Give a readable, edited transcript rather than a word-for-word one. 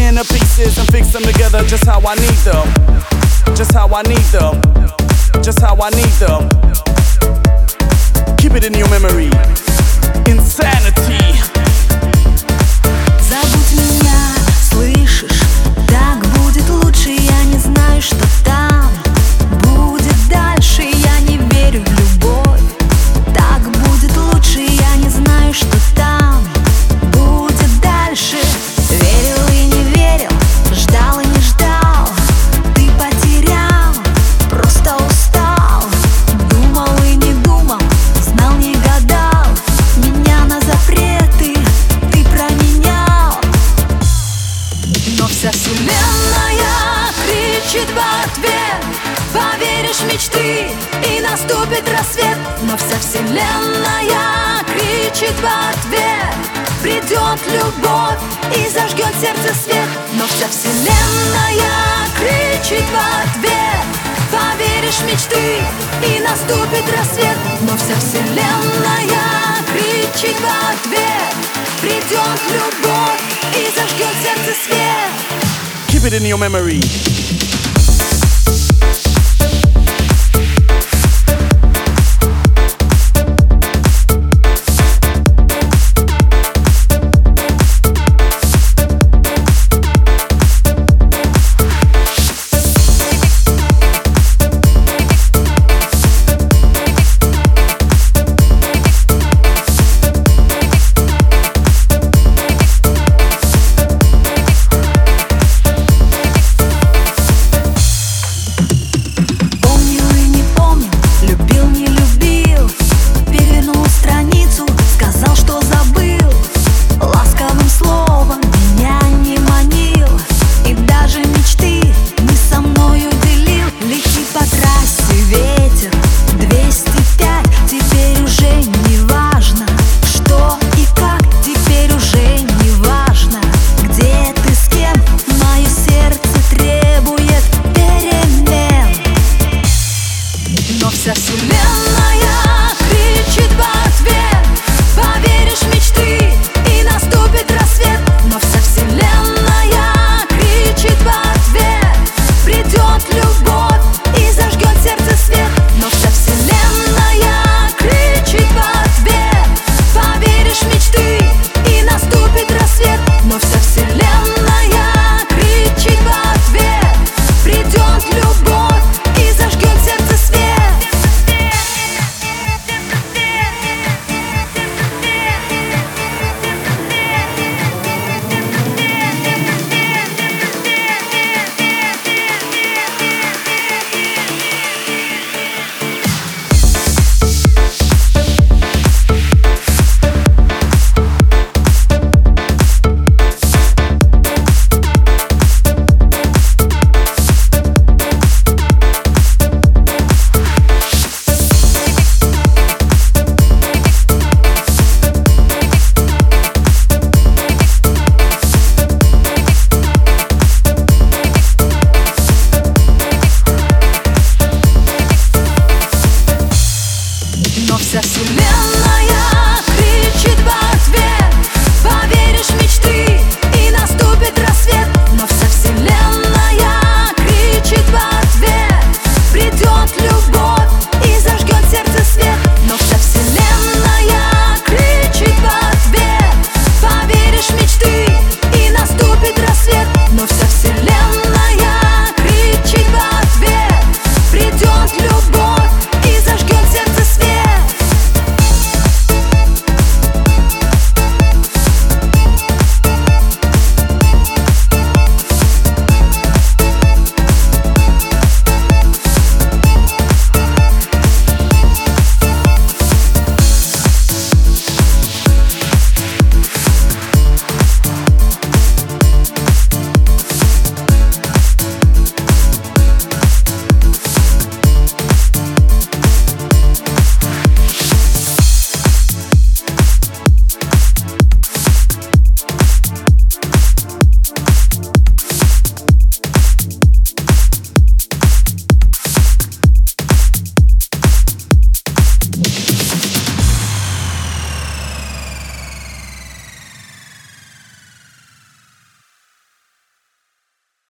inner pieces and fix them together just how I need them. Just how I need them. Just how I need them. Keep it in your memory. Insanity. Забудь меня, слышишь? Так будет лучше, я не знаю, что там будет дальше. Я не верю в любовь. Так будет лучше, я не знаю, что там будет дальше. Верил и не верил, ждал и не ждал. Ты потерял, просто устал. Думал и не думал, знал, не гадал. Меня на запреты ты променял. Но вся вселенная кричит в ответ: поверишь в мечты, и наступит рассвет. Но вся вселенная кричит в ответ: придет любовь и зажгет сердце свет. Но вся вселенная кричит в ответ: поверишь в мечты, и наступит рассвет. Но вся вселенная кричит в ответ: придет любовь и зажгет сердце свет. Keep it in your memory.